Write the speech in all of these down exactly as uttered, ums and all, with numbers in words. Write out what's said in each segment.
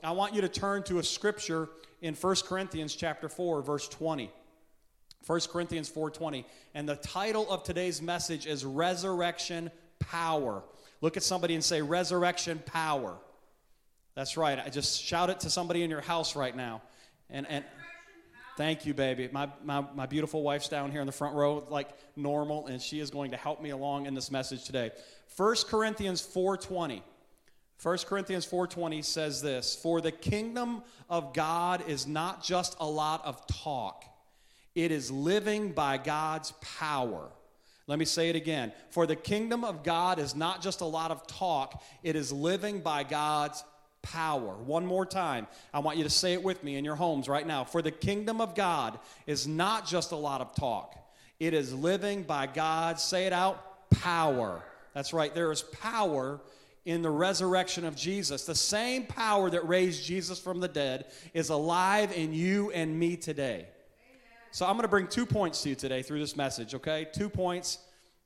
I want you to turn to a scripture in First Corinthians chapter four, verse twenty. First Corinthians four twenty. And the title of today's message is Resurrection Power. Look at somebody and say, Resurrection Power. That's right. I just shout it to somebody in your house right now. And and thank you, baby. My, my my beautiful wife's down here in the front row like normal, and she is going to help me along in this message today. First Corinthians four twenty. First Corinthians four twenty says this, for the kingdom of God is not just a lot of talk. It is living by God's power. Let me say it again. For the kingdom of God is not just a lot of talk. It is living by God's power. One more time. I want you to say it with me in your homes right now. For the kingdom of God is not just a lot of talk. It is living by God's, say it out, power. That's right. There is power in the resurrection of Jesus. The same power that raised Jesus from the dead is alive in you and me today. Amen. So I'm going to bring two points to you today through this message, okay? Two points.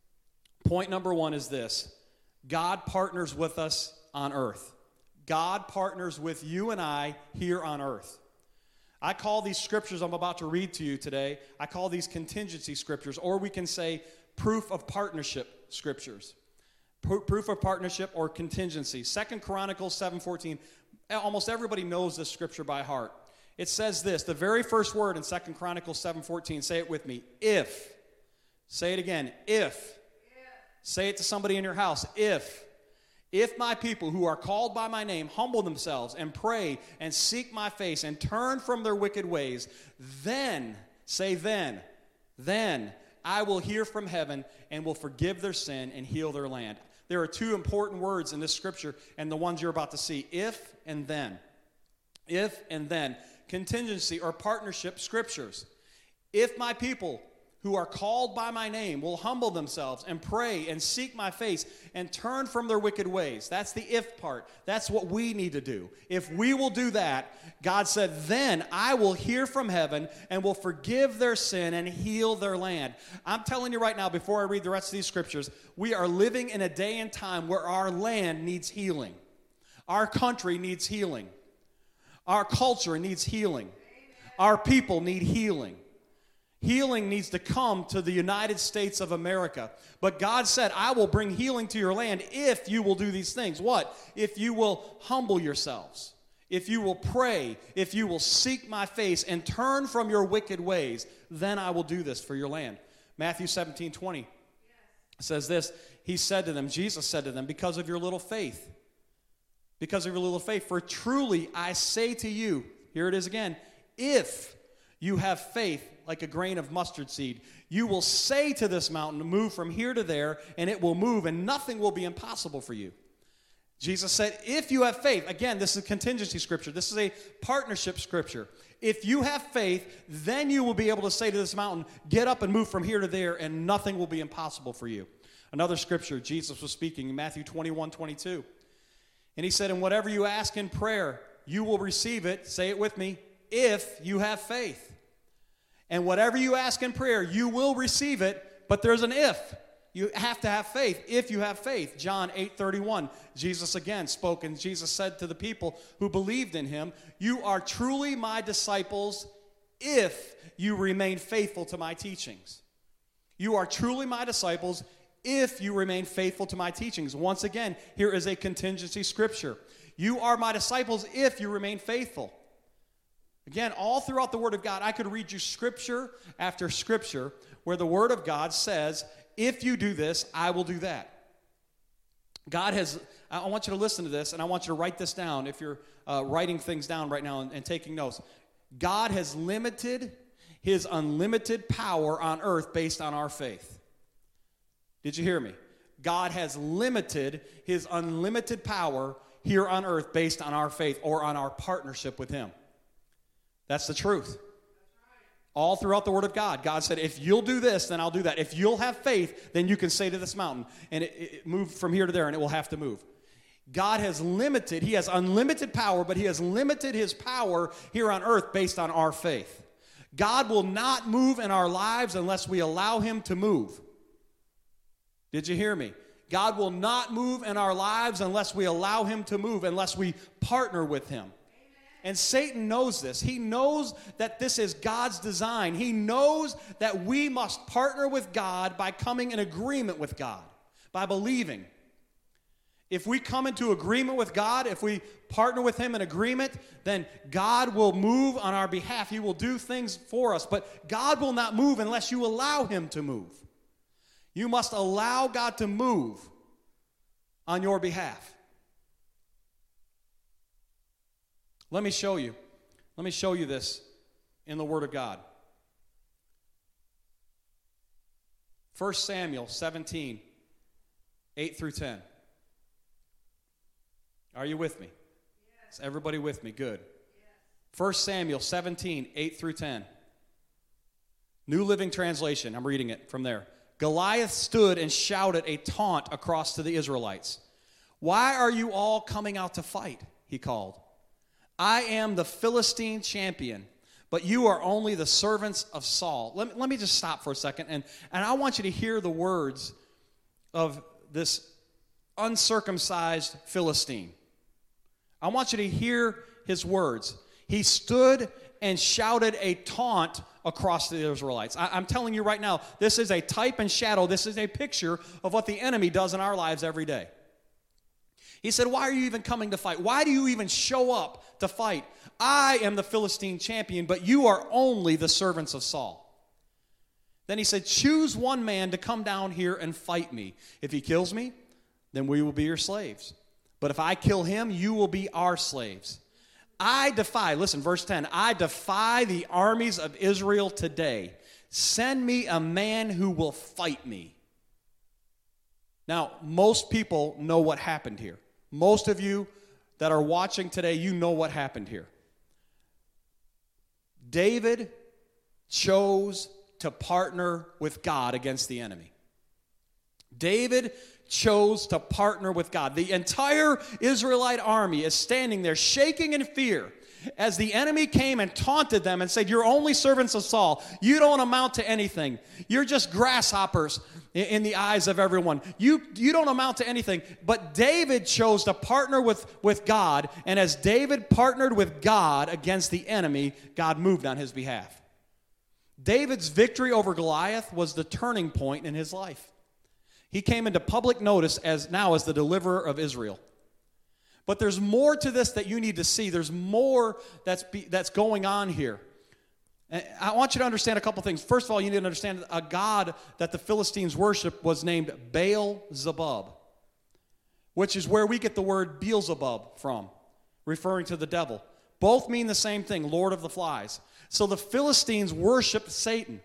Point number one is this. God partners with us on earth. God partners with you and I here on earth. I call these scriptures I'm about to read to you today, I call these contingency scriptures, or we can say proof of partnership scriptures. Proof of partnership or contingency. Second Chronicles seven fourteen. Almost everybody knows this scripture by heart. It says this, the very first word in Second Chronicles seven fourteen. Say it with me. If. Say it again. If. If. Say it to somebody in your house. If. If my people who are called by my name humble themselves and pray and seek my face and turn from their wicked ways, then, say then, then I will hear from heaven and will forgive their sin and heal their land. There are two important words in this scripture and the ones you're about to see. If and then. If and then. Contingency or partnership scriptures. If my people who are called by my name will humble themselves and pray and seek my face and turn from their wicked ways. That's the if part. That's what we need to do. If we will do that, God said, then I will hear from heaven and will forgive their sin and heal their land. I'm telling you right now, before I read the rest of these scriptures, we are living in a day and time where our land needs healing. Our country needs healing. Our culture needs healing. Our people need healing. Healing needs to come to the United States of America. But God said, I will bring healing to your land if you will do these things. What? If you will humble yourselves. If you will pray. If you will seek my face and turn from your wicked ways, then I will do this for your land. Matthew seventeen twenty says this. He said to them, Jesus said to them, because of your little faith. Because of your little faith. For truly I say to you, here it is again, if you have faith like a grain of mustard seed, you will say to this mountain to move from here to there, and it will move, and nothing will be impossible for you. Jesus said, if you have faith, again, this is a contingency scripture. This is a partnership scripture. If you have faith, then you will be able to say to this mountain, get up and move from here to there, and nothing will be impossible for you. Another scripture, Jesus was speaking in Matthew twenty-one twenty-two. And he said, and whatever you ask in prayer, you will receive it, say it with me, if you have faith. And whatever you ask in prayer, you will receive it, but there's an if. You have to have faith, if you have faith. John eight thirty-one, Jesus again spoke, and Jesus said to the people who believed in him, you are truly my disciples if you remain faithful to my teachings. You are truly my disciples if you remain faithful to my teachings. Once again, here is a contingency scripture. You are my disciples if you remain faithful. Again, all throughout the Word of God, I could read you scripture after scripture where the Word of God says, if you do this, I will do that. God has, I want you to listen to this, and I want you to write this down if you're uh, writing things down right now and, and taking notes. God has limited his unlimited power on earth based on our faith. Did you hear me? God has limited his unlimited power here on earth based on our faith or on our partnership with him. That's the truth. All throughout the Word of God, God said, if you'll do this, then I'll do that. If you'll have faith, then you can say to this mountain, and it, it move from here to there, and it will have to move. God has limited, he has unlimited power, but he has limited his power here on earth based on our faith. God will not move in our lives unless we allow him to move. Did you hear me? God will not move in our lives unless we allow him to move, unless we partner with him. Amen. And Satan knows this. He knows that this is God's design. He knows that we must partner with God by coming in agreement with God, by believing. If we come into agreement with God, if we partner with Him in agreement, then God will move on our behalf. He will do things for us. But God will not move unless you allow Him to move. You must allow God to move on your behalf. Let me show you. Let me show you this in the Word of God. First Samuel seventeen, eight through ten. Are you with me? Yes. Is everybody with me? Good. Yes. First Samuel seventeen, eight through ten. New Living Translation. I'm reading it from there. Goliath stood and shouted a taunt across to the Israelites. "Why are you all coming out to fight?" he called. "I am the Philistine champion, but you are only the servants of Saul." Let me, let me just stop for a second, and, and I want you to hear the words of this uncircumcised Philistine. I want you to hear his words. He stood and shouted a taunt across the Israelites. I, I'm telling you right now, this is a type and shadow. This is a picture of what the enemy does in our lives every day. He said, "Why are you even coming to fight? Why do you even show up to fight? I am the Philistine champion, but you are only the servants of Saul." Then he said, "Choose one man to come down here and fight me. If he kills me, then we will be your slaves. But if I kill him, you will be our slaves. I defy," listen, verse ten, "I defy the armies of Israel today. Send me a man who will fight me." Now, most people know what happened here. Most of you that are watching today, you know what happened here. David chose to partner with God against the enemy. David chose to partner with God. The entire Israelite army is standing there shaking in fear as the enemy came and taunted them and said, "You're only servants of Saul. You don't amount to anything. You're just grasshoppers in the eyes of everyone. You, you don't amount to anything." But David chose to partner with, with God, and as David partnered with God against the enemy, God moved on his behalf. David's victory over Goliath was the turning point in his life. He came into public notice as now as the deliverer of Israel. But there's more to this that you need to see. There's more that's be, that's going on here. And I want you to understand a couple things. First of all, you need to understand a god that the Philistines worship was named Baal-zebub, which is where we get the word Beelzebub from, referring to the devil. Both mean the same thing, Lord of the Flies. So the Philistines worshiped Satan.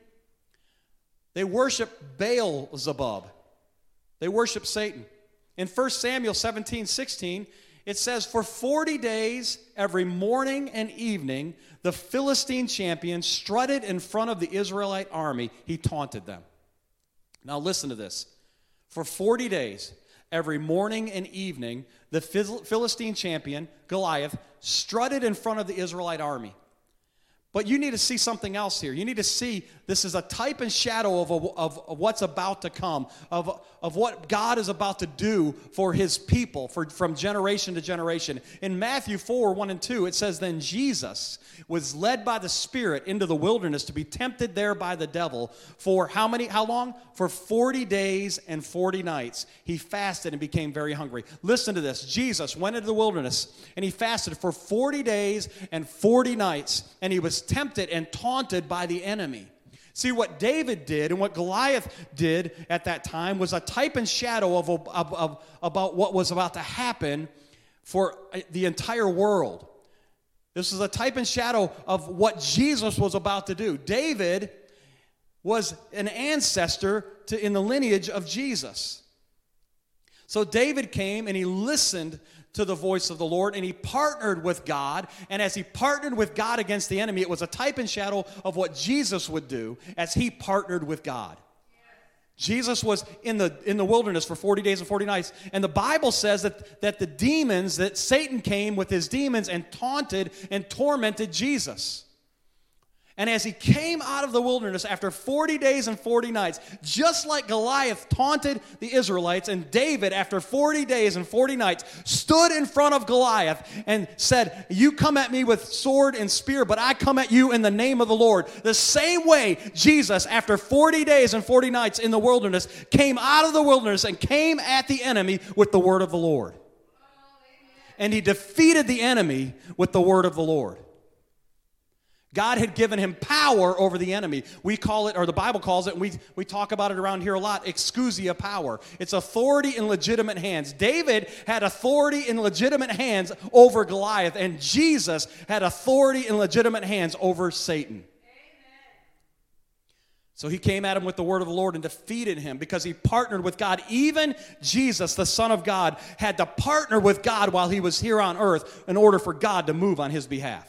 They worship Baal-zebub. They worship Satan. In First Samuel seventeen, sixteen, it says, "For forty days, every morning and evening, the Philistine champion strutted in front of the Israelite army. He taunted them." Now listen to this. For forty days, every morning and evening, the Philistine champion, Goliath, strutted in front of the Israelite army. But you need to see something else here. You need to see this is a type and shadow of, a, of, of what's about to come, of, of what God is about to do for his people for, from generation to generation. In Matthew four, one and two, it says, "Then Jesus was led by the Spirit into the wilderness to be tempted there by the devil for how many, how long? For forty days and forty nights. He fasted and became very hungry." Listen to this. Jesus went into the wilderness and he fasted for forty days and forty nights, and he was tempted and taunted by the enemy. See, what David did and what Goliath did at that time was a type and shadow of, of, of about what was about to happen for the entire world. This is a type and shadow of what Jesus was about to do. David was an ancestor to, in the lineage of Jesus. So David came and he listened to the voice of the Lord, and he partnered with God. And as he partnered with God against the enemy, it was a type and shadow of what Jesus would do as he partnered with God. Jesus was in the in the wilderness for forty days and forty nights. And the Bible says that, that the demons, that Satan came with his demons and taunted and tormented Jesus. And as he came out of the wilderness after forty days and forty nights, just like Goliath taunted the Israelites, and David, after forty days and forty nights, stood in front of Goliath and said, you come at me with sword and spear, but I come at you in the name of the Lord. The same way Jesus, after forty days and forty nights in the wilderness, came out of the wilderness and came at the enemy with the word of the Lord. And he defeated the enemy with the word of the Lord. God had given him power over the enemy. We call it, or the Bible calls it, and we, we talk about it around here a lot, exousia power. It's authority in legitimate hands. David had authority in legitimate hands over Goliath, and Jesus had authority in legitimate hands over Satan. So he came at him with the word of the Lord and defeated him because he partnered with God. Even Jesus, the Son of God, had to partner with God while he was here on earth in order for God to move on his behalf.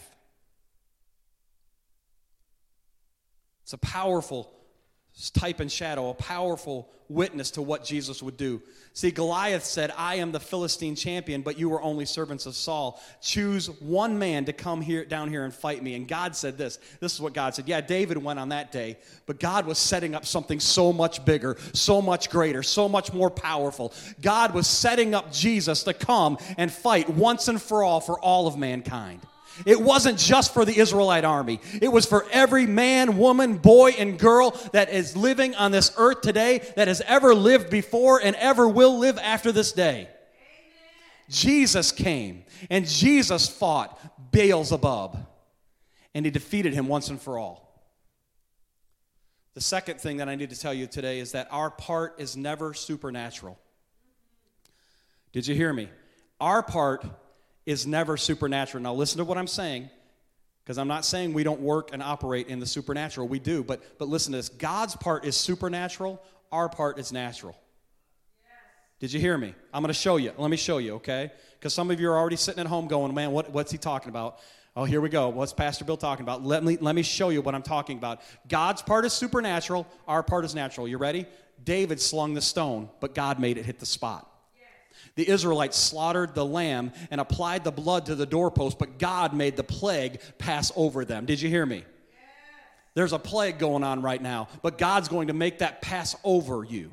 It's a powerful type and shadow, a powerful witness to what Jesus would do. See, Goliath said, I am the Philistine champion, but you were only servants of Saul. Choose one man to come here down here and fight me. And God said this. This is what God said. Yeah, David went on that day, but God was setting up something so much bigger, so much greater, so much more powerful. God was setting up Jesus to come and fight once and for all for all of mankind. It wasn't just for the Israelite army. It was for every man, woman, boy, and girl that is living on this earth today, that has ever lived before and ever will live after this day. Amen. Jesus came, and Jesus fought Beelzebub, and he defeated him once and for all. The second thing that I need to tell you today is that our part is never supernatural. Did you hear me? Our part is never supernatural. Now listen to what I'm saying, because I'm not saying we don't work and operate in the supernatural. We do, but but listen to this. God's part is supernatural. Our part is natural. Yes. Did you hear me? I'm going to show you. Let me show you, okay? Because some of you are already sitting at home going, man, what, what's he talking about? Oh, here we go. What's Pastor Bill talking about? Let me, let me show you what I'm talking about. God's part is supernatural. Our part is natural. You ready? David slung the stone, but God made it hit the spot. The Israelites slaughtered the lamb and applied the blood to the doorpost, but God made the plague pass over them. Did you hear me? Yes. There's a plague going on right now, but God's going to make that pass over you.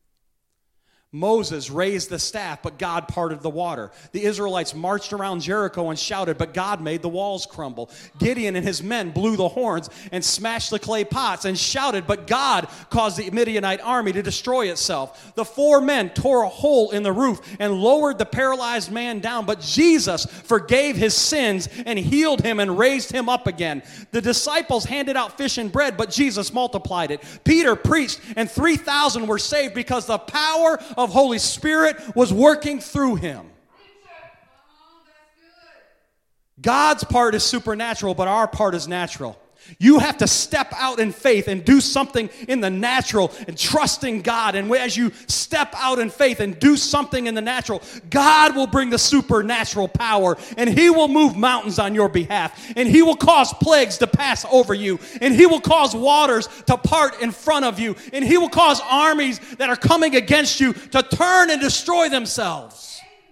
Moses raised the staff, but God parted the water. The Israelites marched around Jericho and shouted, but God made the walls crumble. Gideon and his men blew the horns and smashed the clay pots and shouted, but God caused the Midianite army to destroy itself. The four men tore a hole in the roof and lowered the paralyzed man down, but Jesus forgave his sins and healed him and raised him up again. The disciples handed out fish and bread, but Jesus multiplied it. Peter preached, and three thousand were saved because the power of of Holy Spirit was working through him. God's part is supernatural, but our part is natural. You have to step out in faith and do something in the natural and trusting God. And as you step out in faith and do something in the natural, God will bring the supernatural power, and he will move mountains on your behalf, and he will cause plagues to pass over you, and he will cause waters to part in front of you, and he will cause armies that are coming against you to turn and destroy themselves.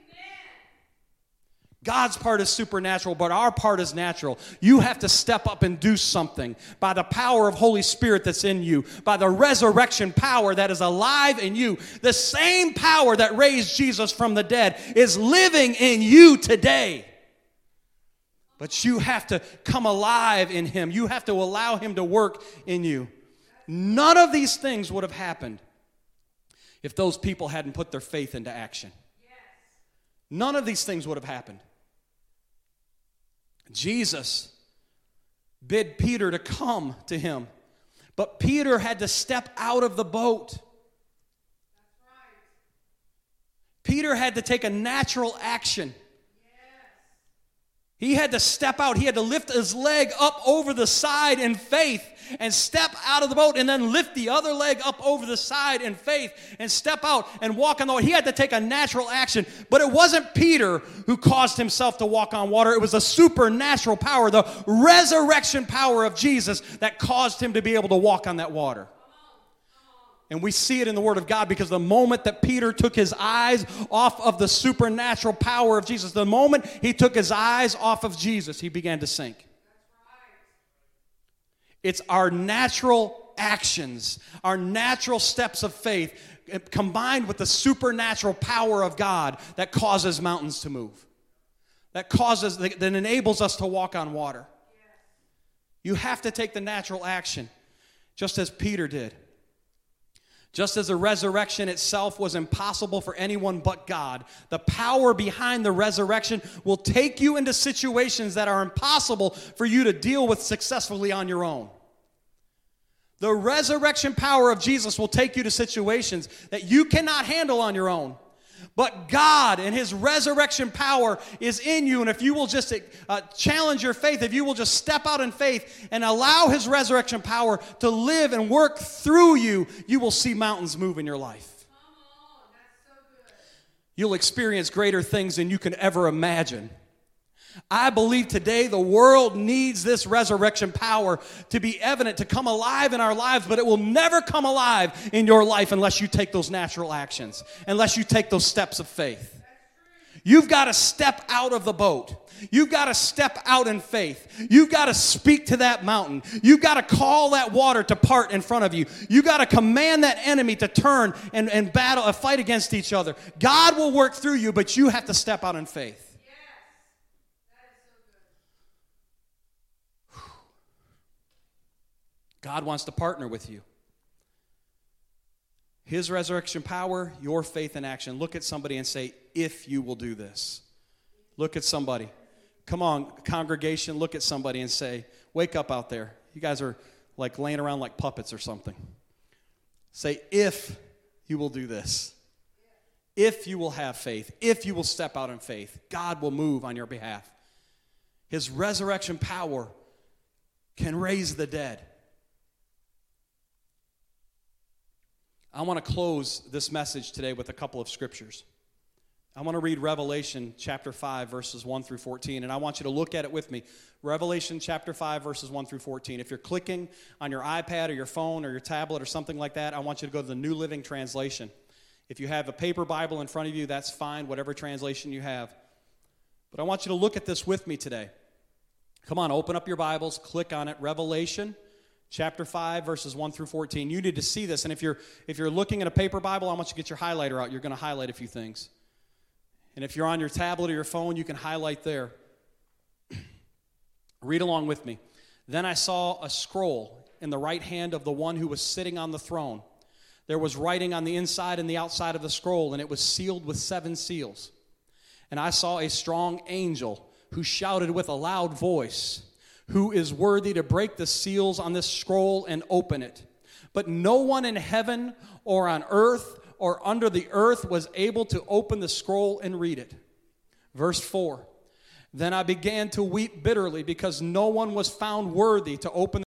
God's part is supernatural, but our part is natural. You have to step up and do something by the power of Holy Spirit that's in you, by the resurrection power that is alive in you. The same power that raised Jesus from the dead is living in you today. But you have to come alive in him. You have to allow him to work in you. None of these things would have happened if those people hadn't put their faith into action. None of these things would have happened. Jesus bid Peter to come to him, but Peter had to step out of the boat. That's right. Peter had to take a natural action. Yes. He had to step out. He had to lift his leg up over the side in faith and step out of the boat, and then lift the other leg up over the side in faith and step out and walk on the water. He had to take a natural action, but it wasn't Peter who caused himself to walk on water. It was the supernatural power, the resurrection power of Jesus that caused him to be able to walk on that water. And we see it in the Word of God, because the moment that Peter took his eyes off of the supernatural power of Jesus, the moment he took his eyes off of Jesus, he began to sink. It's our natural actions, our natural steps of faith, combined with the supernatural power of God that causes mountains to move, that causes, that enables us to walk on water. You have to take the natural action, just as Peter did. Just as the resurrection itself was impossible for anyone but God, the power behind the resurrection will take you into situations that are impossible for you to deal with successfully on your own. The resurrection power of Jesus will take you to situations that you cannot handle on your own. But God and His resurrection power is in you, and if you will just uh, challenge your faith, if you will just step out in faith and allow His resurrection power to live and work through you, you will see mountains move in your life. Come on, that's so good. You'll experience greater things than you can ever imagine. I believe today the world needs this resurrection power to be evident, to come alive in our lives, but it will never come alive in your life unless you take those natural actions, unless you take those steps of faith. You've got to step out of the boat. You've got to step out in faith. You've got to speak to that mountain. You've got to call that water to part in front of you. You've got to command that enemy to turn and, and battle, a fight against each other. God will work through you, but you have to step out in faith. God wants to partner with you. His resurrection power, your faith in action. Look at somebody and say, if you will do this. Look at somebody. Come on, congregation, look at somebody and say, wake up out there. You guys are like laying around like puppets or something. Say, if you will do this. If you will have faith. If you will step out in faith. God will move on your behalf. His resurrection power can raise the dead. I want to close this message today with a couple of scriptures. I want to read Revelation chapter five, verses one through fourteen, and I want you to look at it with me. Revelation chapter five, verses one through fourteen. If you're clicking on your iPad or your phone or your tablet or something like that, I want you to go to the New Living Translation. If you have a paper Bible in front of you, that's fine, whatever translation you have. But I want you to look at this with me today. Come on, open up your Bibles, click on it. Revelation chapter five, verses one through fourteen. You need to see this. And if you're if you're looking at a paper Bible, I want you to get your highlighter out. You're going to highlight a few things. And if you're on your tablet or your phone, you can highlight there. Read along with me. Then I saw a scroll in the right hand of the one who was sitting on the throne. There was writing on the inside and the outside of the scroll, and it was sealed with seven seals. And I saw a strong angel who shouted with a loud voice, who is worthy to break the seals on this scroll and open it. But no one in heaven or on earth or under the earth was able to open the scroll and read it. Verse four. Then I began to weep bitterly because no one was found worthy to open the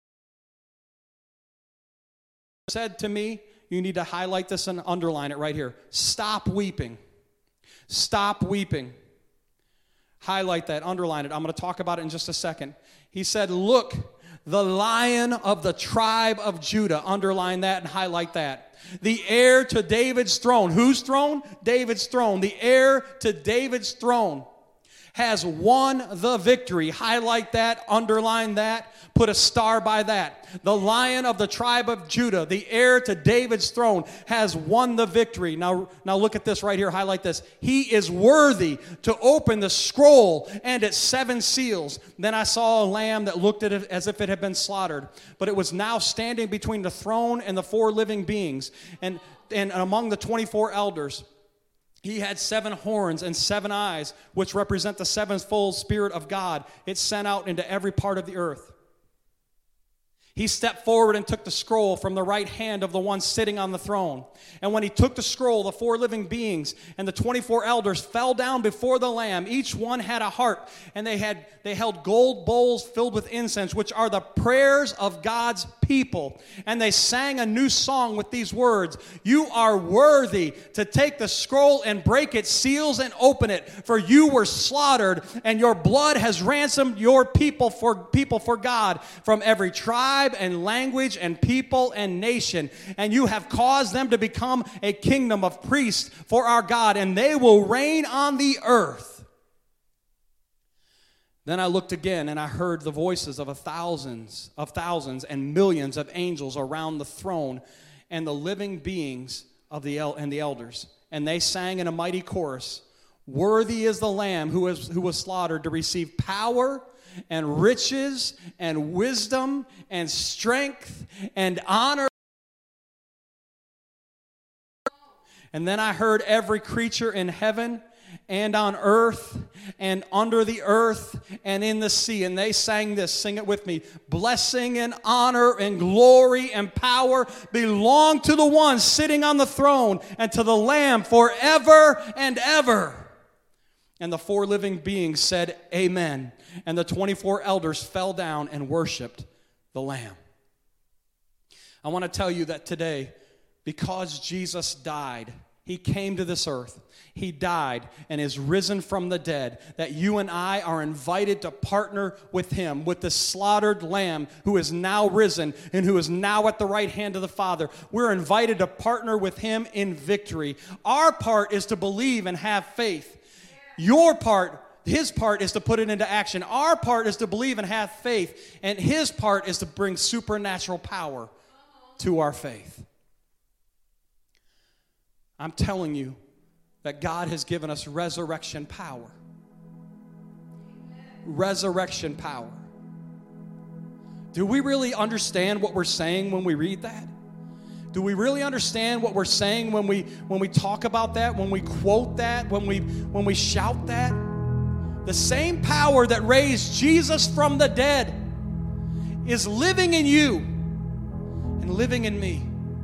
scroll. Said to me, you need to highlight this and underline it right here. Stop weeping. Stop weeping. Highlight that, underline it. I'm going to talk about it in just a second. He said, look, the Lion of the tribe of Judah. Underline that and highlight that. The heir to David's throne. Whose throne? David's throne. The heir to David's throne has won the victory. Highlight that, underline that, put a star by that. The Lion of the tribe of Judah, the heir to David's throne, has won the victory. Now, now look at this right here, highlight this. He is worthy to open the scroll and its seven seals. Then I saw a lamb that looked at it as if it had been slaughtered, but it was now standing between the throne and the four living beings, and, and among the twenty-four elders. He had seven horns and seven eyes, which represent the sevenfold Spirit of God. It's sent out into every part of the earth. He stepped forward and took the scroll from the right hand of the one sitting on the throne. And when he took the scroll, the four living beings and the twenty-four elders fell down before the Lamb. Each one had a harp, and they had they held gold bowls filled with incense, which are the prayers of God's people. And they sang a new song with these words, "You are worthy to take the scroll and break its seals and open it, for you were slaughtered, and your blood has ransomed your people for people for God from every tribe and language and people and nation. And you have caused them to become a kingdom of priests for our God, and they will reign on the earth." Then I looked again, and I heard the voices of a thousands of thousands and millions of angels around the throne, and the living beings of the el- and the elders. And they sang in a mighty chorus, "Worthy is the Lamb who was who was slaughtered to receive power and riches and wisdom and strength and honor." And then I heard every creature in heaven and on earth and under the earth and in the sea. And they sang this, sing it with me. "Blessing and honor and glory and power belong to the one sitting on the throne and to the Lamb forever and ever." And the four living beings said, "Amen." And the twenty-four elders fell down and worshiped the Lamb. I want to tell you that today, because Jesus died, he came to this earth, he died and is risen from the dead, that you and I are invited to partner with him, with the slaughtered Lamb who is now risen and who is now at the right hand of the Father. We're invited to partner with him in victory. Our part is to believe and have faith. Your part, his part, is to put it into action. Our part is to believe and have faith, and his part is to bring supernatural power to our faith. I'm telling you that God has given us resurrection power. Resurrection power. Do we really understand what we're saying when we read that? Do we really understand what we're saying when we when we talk about that, when we quote that, when we when we shout that? The same power that raised Jesus from the dead is living in you and living in me.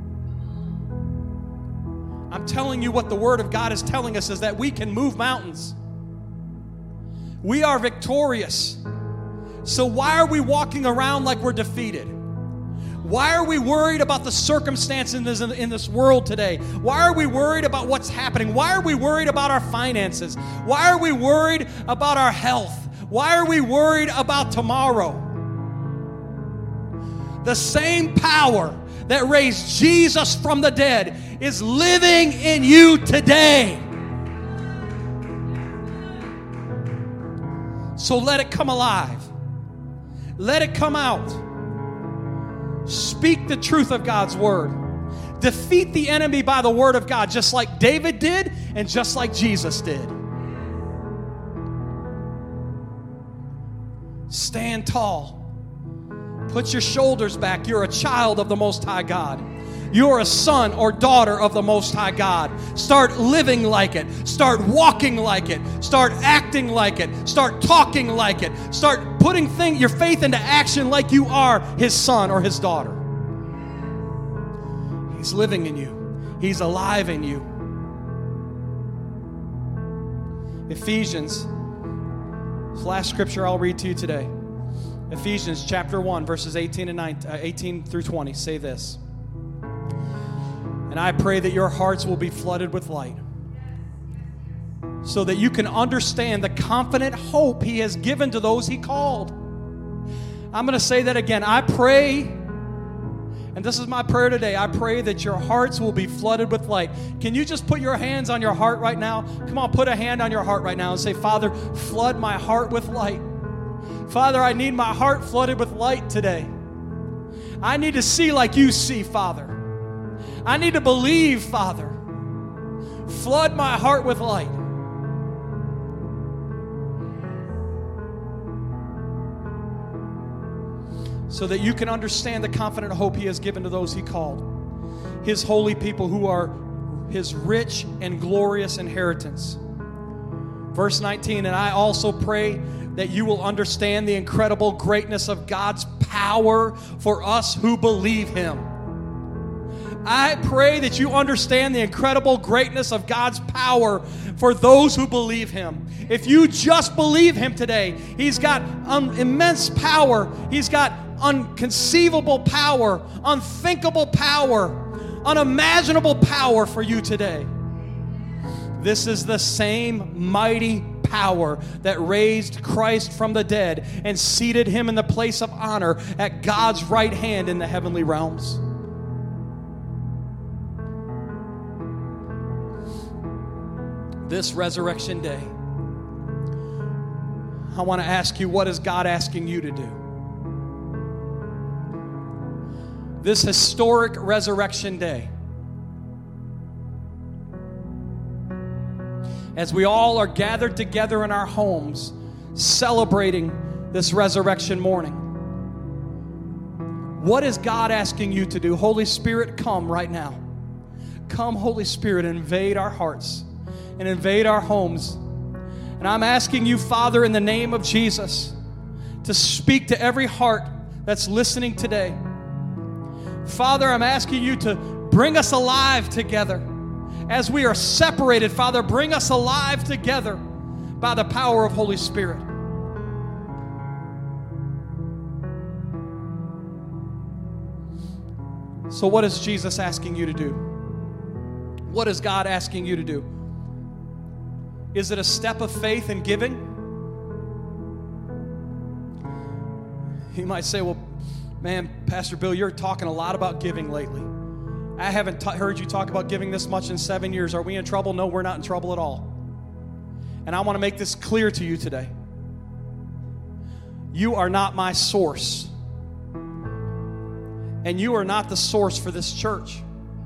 I'm telling you what the Word of God is telling us is that we can move mountains. We are victorious. So why are we walking around like we're defeated? Why are we worried about the circumstances in, in this world today? Why are we worried about what's happening? Why are we worried about our finances? Why are we worried about our health? Why are we worried about tomorrow? The same power that raised Jesus from the dead is living in you today. So let it come alive. Let it come out. Speak the truth of God's word. Defeat the enemy by the word of God, just like David did and just like Jesus did. Stand tall. Put your shoulders back. You're a child of the Most High God. You're a son or daughter of the Most High God. Start living like it. Start walking like it. Start acting like it. Start talking like it. Start putting thing, your faith into action like you are his son or his daughter. He's living in you. He's alive in you. Ephesians, this last scripture I'll read to you today. Ephesians chapter one, verses eighteen and nineteen, uh, eighteen through twenty say this. "And I pray that your hearts will be flooded with light, so that you can understand the confident hope he has given to those he called." I'm going to say that again. I pray, and this is my prayer today, I pray that your hearts will be flooded with light. Can you just put your hands on your heart right now? Come on, put a hand on your heart right now and say, "Father, flood my heart with light." Father, I need my heart flooded with light today. I need to see like you see, Father. I need to believe, Father. Flood my heart with light. So that you can understand the confident hope he has given to those he called, his holy people who are his rich and glorious inheritance. Verse nineteen, "And I also pray that you will understand the incredible greatness of God's power for us who believe him." I pray that you understand the incredible greatness of God's power for those who believe him. If you just believe him today, he's got um, immense power. He's got unconceivable power, unthinkable power, unimaginable power for you today. This is the same mighty power that raised Christ from the dead and seated him in the place of honor at God's right hand in the heavenly realms. This resurrection day, I want to ask you, what is God asking you to do? This historic resurrection day, as we all are gathered together in our homes, celebrating this resurrection morning, what is God asking you to do? Holy Spirit, come right now. Come, Holy Spirit, invade our hearts and invade our homes. And I'm asking you, Father, in the name of Jesus, to speak to every heart that's listening today. Father, I'm asking you to bring us alive together. As we are separated, Father, bring us alive together by the power of Holy Spirit. So what is Jesus asking you to do? What is God asking you to do? Is it a step of faith in giving? You might say, well, man, Pastor Bill, you're talking a lot about giving lately. I haven't t- heard you talk about giving this much in seven years. Are we in trouble? No, we're not in trouble at all. And I want to make this clear to you today. You are not my source. And you are not the source for this church.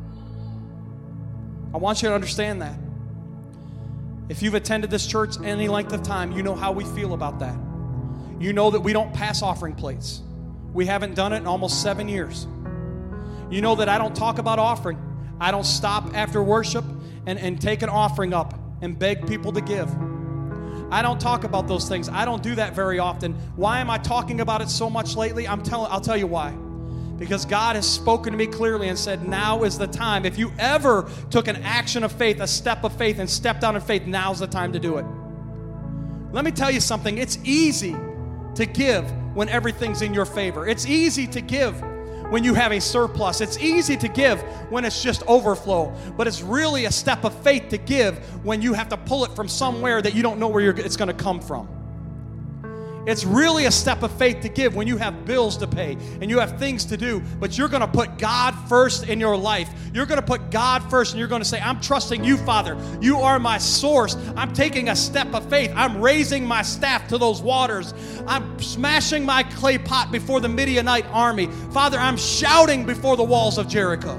I want you to understand that. If you've attended this church any length of time, you know how we feel about that. You know that we don't pass offering plates. We haven't done it in almost seven years. You know that I don't talk about offering. I don't stop after worship and, and take an offering up and beg people to give. I don't talk about those things. I don't do that very often. Why am I talking about it so much lately? I'm telling, I'll tell you why. Because God has spoken to me clearly and said, now is the time. If you ever took an action of faith, a step of faith, and stepped out in faith, now's the time to do it. Let me tell you something. It's easy to give when everything's in your favor. It's easy to give when you have a surplus. It's easy to give when it's just overflow. But it's really a step of faith to give when you have to pull it from somewhere that you don't know where you're, it's going to come from. It's really a step of faith to give when you have bills to pay and you have things to do, but you're going to put God first in your life. You're going to put God first and you're going to say, I'm trusting you, Father. You are my source. I'm taking a step of faith. I'm raising my staff to those waters. I'm smashing my clay pot before the Midianite army. Father, I'm shouting before the walls of Jericho.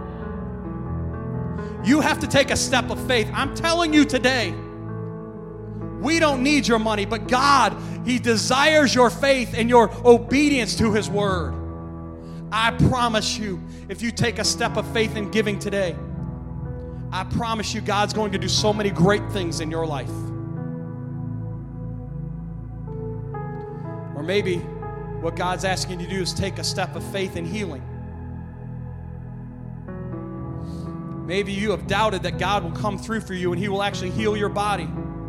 You have to take a step of faith. I'm telling you today, we don't need your money, but God, He desires your faith and your obedience to His word. I promise you, if you take a step of faith in giving today, I promise you God's going to do so many great things in your life. Or maybe what God's asking you to do is take a step of faith in healing. Maybe you have doubted that God will come through for you and He will actually heal your body.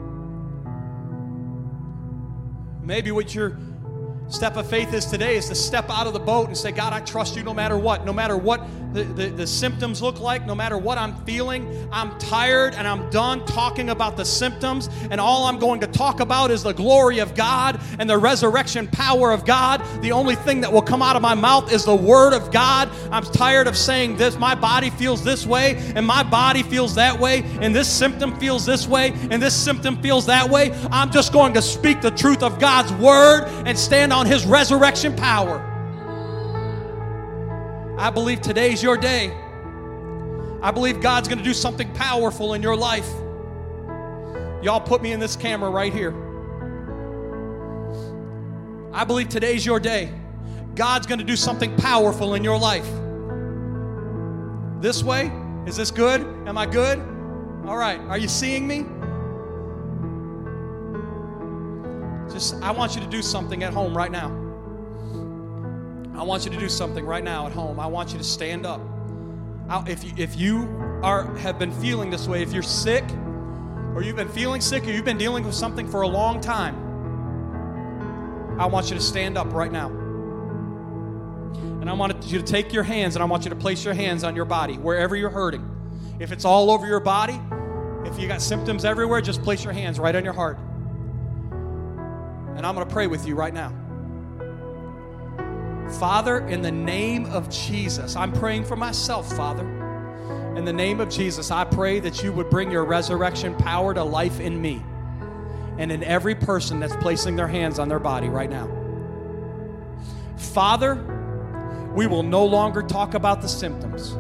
Maybe what your step of faith is today is to step out of the boat and say, God, I trust you no matter what. No matter what the, the, the symptoms look like, no matter what I'm feeling, I'm tired and I'm done talking about the symptoms, and all I'm going to talk about is the glory of God and the resurrection power of God. The only thing that will come out of my mouth is the word of God. I'm tired of saying this. My body feels this way, and my body feels that way, and this symptom feels this way, and this symptom feels that way. I'm just going to speak the truth of God's word and stand on His resurrection power. I believe today's your day. I believe God's going to do something powerful in your life. Y'all put me in this camera right here. I believe today's your day. God's going to do something powerful in your life. This way? Is this good? Am I good? All right. Are you seeing me? Just, I want you to do something at home right now. I want you to do something right now at home. I want you to stand up. I, if you, if you are have been feeling this way, if you're sick, or you've been feeling sick, or you've been dealing with something for a long time, I want you to stand up right now. And I want you to take your hands, and I want you to place your hands on your body, wherever you're hurting. If it's all over your body, if you got symptoms everywhere, just place your hands right on your heart. And I'm going to pray with you right now. Father, in the name of Jesus, I'm praying for myself, Father. In the name of Jesus, I pray that you would bring your resurrection power to life in me. and in every person that's placing their hands on their body right now. Father, we will no longer talk about the symptoms.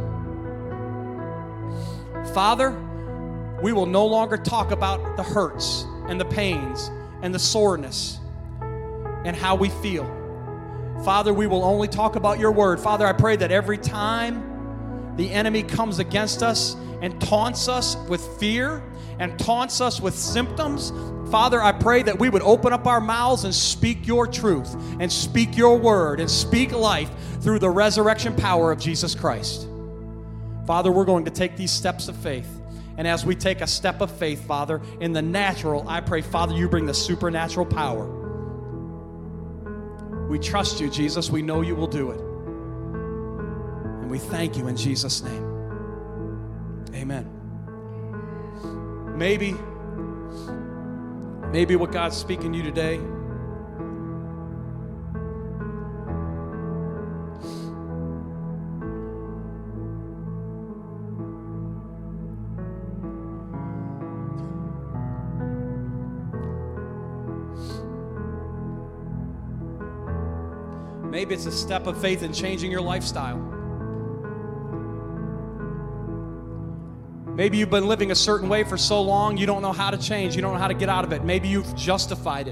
Father, we will no longer talk about the hurts and the pains and the soreness and how we feel. Father, we will only talk about your word. Father, I pray that every time the enemy comes against us and taunts us with fear and taunts us with symptoms, Father, I pray that we would open up our mouths and speak your truth and speak your word and speak life through the resurrection power of Jesus Christ. Father, we're going to take these steps of faith. And as we take a step of faith, Father, in the natural, I pray, Father, you bring the supernatural power. We trust you, Jesus. We know you will do it. And we thank you in Jesus' name. Amen. Maybe, maybe what God's speaking to you today, maybe it's a step of faith in changing your lifestyle. Maybe you've been living a certain way for so long, you don't know how to change. You don't know how to get out of it. Maybe you've justified it.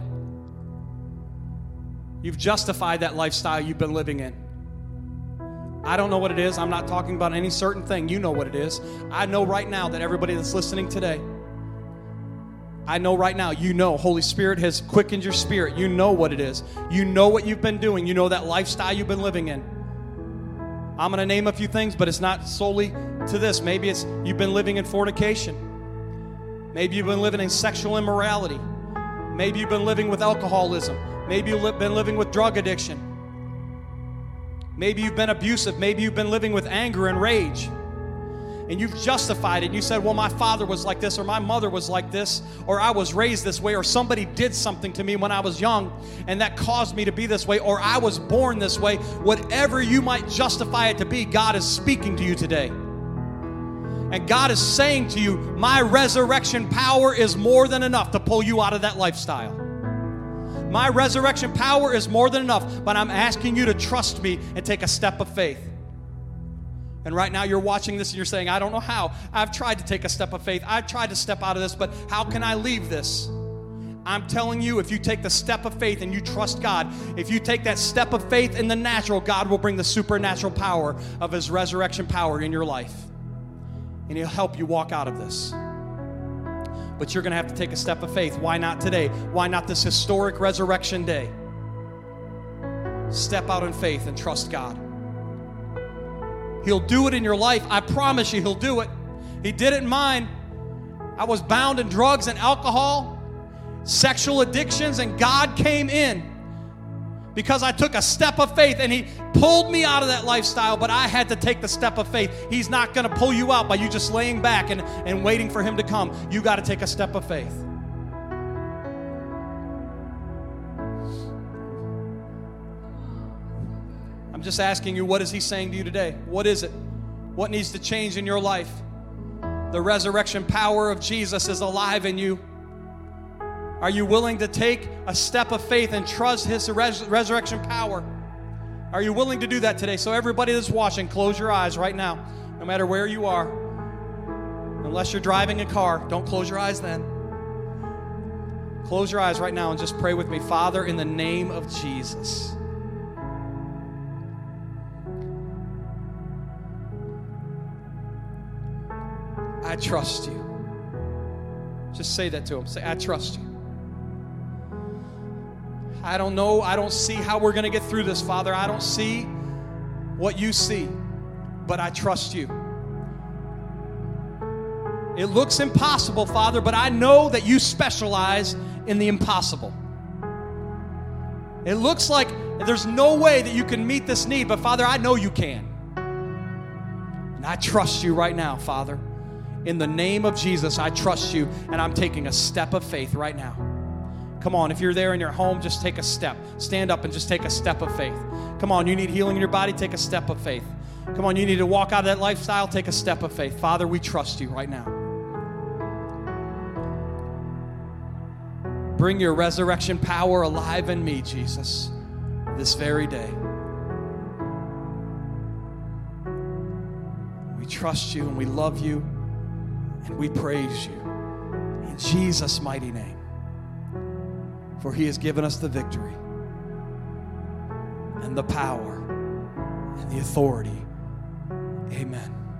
You've justified that lifestyle you've been living in. I don't know what it is. I'm not talking about any certain thing. You know what it is. I know right now that everybody that's listening today, I know right now, you know, Holy Spirit has quickened your spirit. You know what it is. You know what you've been doing. You know that lifestyle you've been living in. I'm going to name a few things, but it's not solely to this. Maybe it's you've been living in fornication. Maybe you've been living in sexual immorality. Maybe you've been living with alcoholism. Maybe you've been living with drug addiction. Maybe you've been abusive. Maybe you've been living with anger and rage. And you've justified it. And you said, well, my father was like this, or my mother was like this, or I was raised this way, or somebody did something to me when I was young, and that caused me to be this way, or I was born this way. Whatever you might justify it to be, God is speaking to you today. And God is saying to you, my resurrection power is more than enough to pull you out of that lifestyle. My resurrection power is more than enough, but I'm asking you to trust me and take a step of faith. And right now you're watching this and you're saying, I don't know how. I've tried to take a step of faith. I've tried to step out of this, but how can I leave this? I'm telling you, if you take the step of faith and you trust God, if you take that step of faith in the natural, God will bring the supernatural power of his resurrection power in your life. And he'll help you walk out of this. But you're going to have to take a step of faith. Why not today? Why not this historic resurrection day? Step out in faith and trust God. He'll do it in your life. I promise you he'll do it. He did it in mine. I was bound in drugs and alcohol, sexual addictions, and God came in because I took a step of faith, and he pulled me out of that lifestyle, but I had to take the step of faith. He's not going to pull you out by you just laying back and, and waiting for him to come. You got to take a step of faith. I'm just asking you, what is he saying to you today? What is it? What needs to change in your life? The resurrection power of Jesus is alive in you. Are you willing to take a step of faith and trust his res- resurrection power? Are you willing to do that today? So everybody that's watching, close your eyes right now, no matter where you are. Unless you're driving a car, don't close your eyes then. Close your eyes right now and just pray with me. Father, in the name of Jesus, I trust you. Just say that to him. Say, I trust you. I don't know. I don't see how we're going to get through this, Father. I don't see what you see, but I trust you. It looks impossible, Father, but I know that you specialize in the impossible. It looks like there's no way that you can meet this need, but Father, I know you can. And I trust you right now, Father. In the name of Jesus, I trust you, and I'm taking a step of faith right now. Come on, if you're there in your home, just take a step. Stand up and just take a step of faith. Come on, you need healing in your body, take a step of faith. Come on, you need to walk out of that lifestyle, take a step of faith. Father, we trust you right now. Bring your resurrection power alive in me, Jesus, this very day. We trust you and we love you and we praise you in Jesus' mighty name. For he has given us the victory and the power and the authority. Amen.